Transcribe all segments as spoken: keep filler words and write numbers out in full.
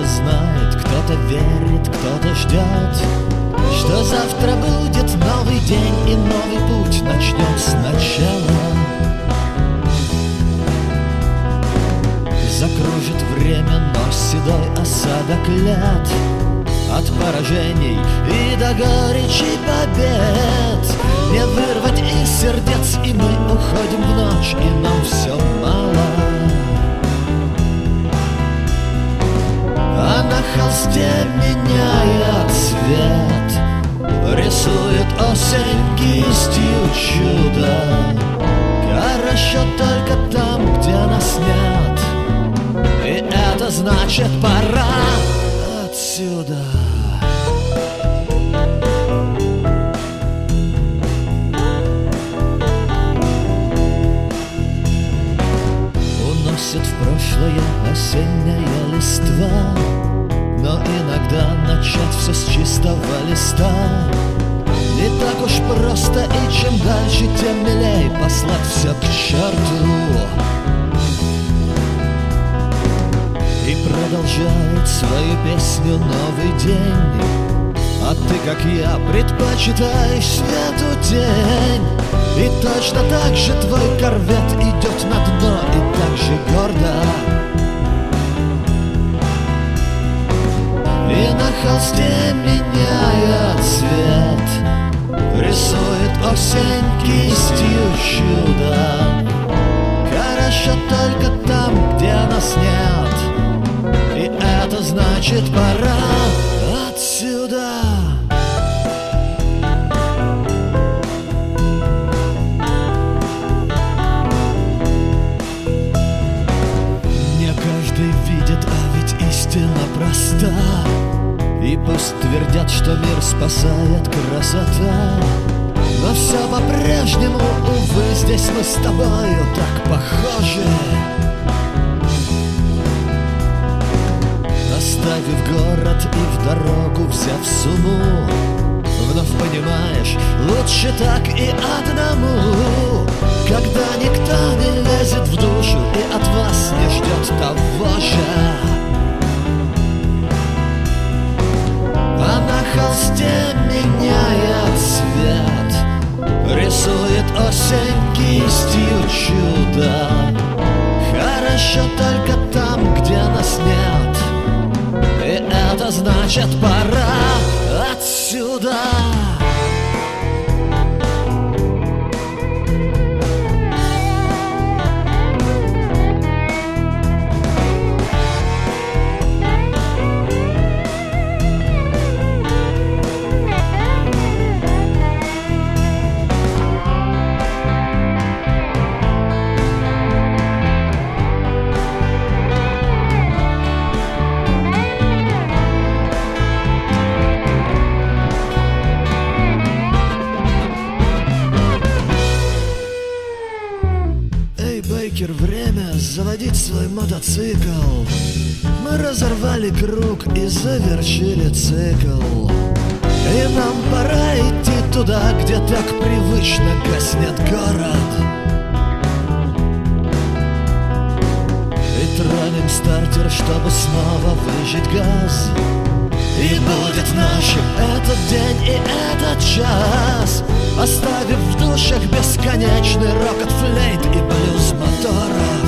Кто-то знает, кто-то верит, кто-то ждет, что завтра будет новый день и новый путь начнет сначала. Закружит время, но седой осадок лет от поражений и до горечи побед не вырвать из сердец, и мы уходим в ночь, и нам все мало. А на холсте меняет цвет, рисует осень кистью чудо. Хорошо только там, где нас нет, и это значит пора отсюда. Уносит в прошлое осенняя листва, но иногда начать все с чистого листа не так уж просто, и чем дальше, тем милей послать все к черту. И продолжает свою песню новый день, а ты, как я, предпочитаешь свету день. И точно так же твой корвет идет на дно, и так же гордо. И на холсте меняет цвет, рисует осень кистью чудо. Хорошо только там, где нас нет, и это значит пора отсюда. Не каждый видит, а ведь истина проста. И пусть твердят, что мир спасает красота, но все по-прежнему, увы, здесь мы с тобою так похожи. Оставив город и в дорогу взяв сумму, вновь понимаешь, лучше так и одному, когда никто не лезет в душу и от вас не ждет того же. А на холсте меняет цвет, рисует осень кистью чудо. Хорошо только там, где нас нет, и это значит пора отсюда. Время заводить свой мотоцикл. Мы разорвали круг и завершили цикл. И нам пора идти туда, где так привычно гаснет город. И тронем стартер, чтобы снова выжать газ. И будет нашим этот день и этот час, оставив в душах бесконечный рокот флейт и блюз моторов.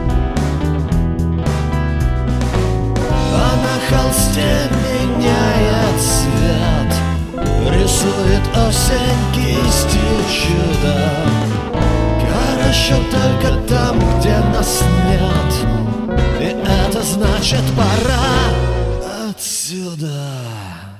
А на холсте меняет цвет, рисует осень кистью чудо. Хорошо только там, где нас нет, и это значит пора отсюда.